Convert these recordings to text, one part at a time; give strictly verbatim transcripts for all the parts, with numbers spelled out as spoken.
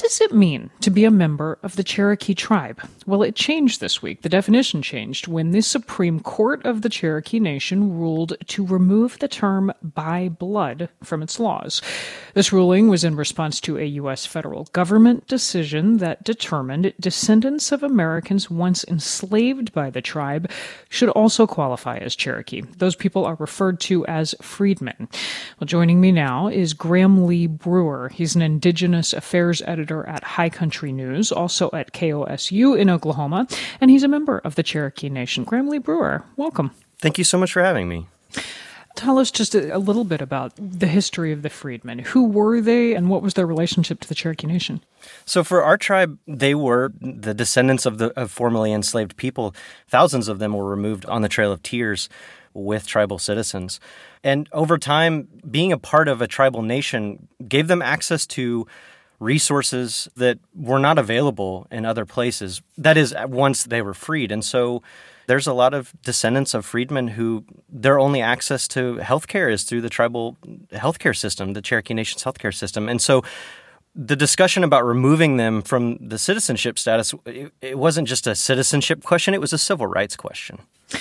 does it mean to be a member of the Cherokee tribe? Well, it changed this week. The definition changed when the Supreme Court of the Cherokee Nation ruled to remove the term by blood from its laws. This ruling was in response to a U S federal government decision that determined descendants of Americans once enslaved by the tribe should also qualify as Cherokee. Those people are referred to as freedmen. Well, joining me now is Graham Lee Brewer. He's an Indigenous Affairs editor at High Country News, also at K O S U in Oklahoma, and he's a member of the Cherokee Nation. Graham Lee Brewer, welcome. Thank you so much for having me. Tell us just a, a little bit about the history of the freedmen. Who were they, and what was their relationship to the Cherokee Nation? So for our tribe, they were the descendants of the of formerly enslaved people. Thousands of them were removed on the Trail of Tears with tribal citizens. And over time, being a part of a tribal nation gave them access to resources that were not available in other places. That is, once they were freed. And so there's a lot of descendants of freedmen who their only access to healthcare is through the tribal healthcare system, the Cherokee Nation's healthcare system. And so the discussion about removing them from the citizenship status, it, it wasn't just a citizenship question, it was a civil rights question.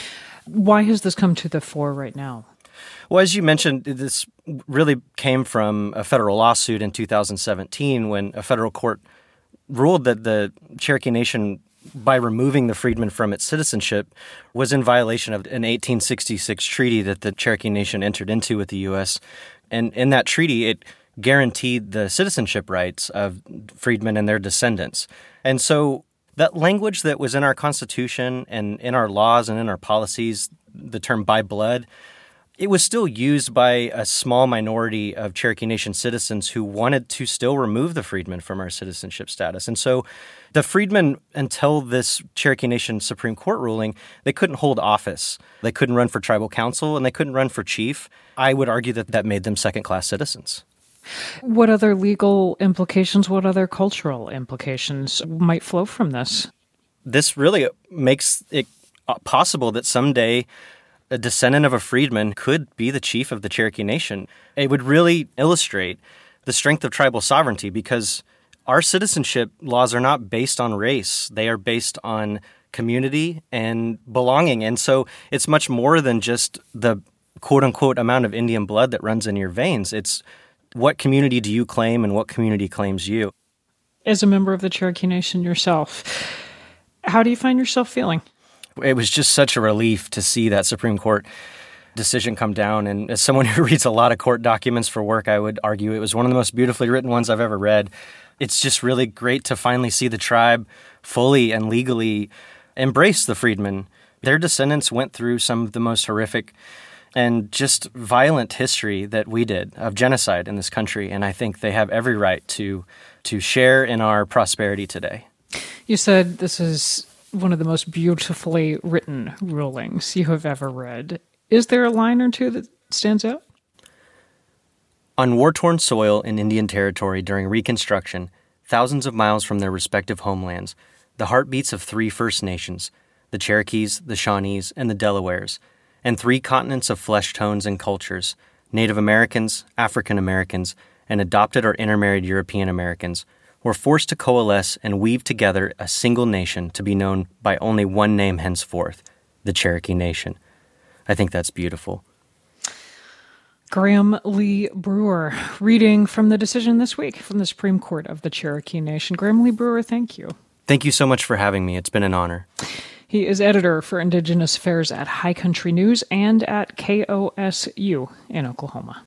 Why has this come to the fore right now? Well, as you mentioned, this really came from a federal lawsuit in two thousand seventeen when a federal court ruled that the Cherokee Nation, by removing the freedmen from its citizenship, was in violation of an eighteen sixty-six treaty that the Cherokee Nation entered into with the U S. And in that treaty, it guaranteed the citizenship rights of freedmen and their descendants. And so that language that was in our Constitution and in our laws and in our policies, the term by blood, it was still used by a small minority of Cherokee Nation citizens who wanted to still remove the freedmen from our citizenship status. And so the freedmen, until this Cherokee Nation Supreme Court ruling, they couldn't hold office. They couldn't run for tribal council, and they couldn't run for chief. I would argue that that made them second-class citizens. What other legal implications, what other cultural implications might flow from this? This really makes it possible that someday a descendant of a freedman could be the chief of the Cherokee Nation. It would really illustrate the strength of tribal sovereignty because our citizenship laws are not based on race. They are based on community and belonging. And so it's much more than just the quote-unquote amount of Indian blood that runs in your veins. It's what community do you claim and what community claims you? As a member of the Cherokee Nation yourself, how do you find yourself feeling? It was just such a relief to see that Supreme Court decision come down. And as someone who reads a lot of court documents for work, I would argue it was one of the most beautifully written ones I've ever read. It's just really great to finally see the tribe fully and legally embrace the freedmen. Their descendants went through some of the most horrific and just violent history that we did of genocide in this country. And I think they have every right to to share in our prosperity today. You said this is one of the most beautifully written rulings you have ever read. Is there a line or two that stands out? On war-torn soil in Indian Territory during Reconstruction, thousands of miles from their respective homelands, the heartbeats of three First Nations, the Cherokees, the Shawnees, and the Delawares, and three continents of flesh tones and cultures, Native Americans, African Americans, and adopted or intermarried European Americans, were forced to coalesce and weave together a single nation to be known by only one name henceforth, the Cherokee Nation. I think that's beautiful. Graham Lee Brewer, reading from the decision this week from the Supreme Court of the Cherokee Nation. Graham Lee Brewer, thank you. Thank you so much for having me. It's been an honor. He is editor for Indigenous Affairs at High Country News and at K O S U in Oklahoma.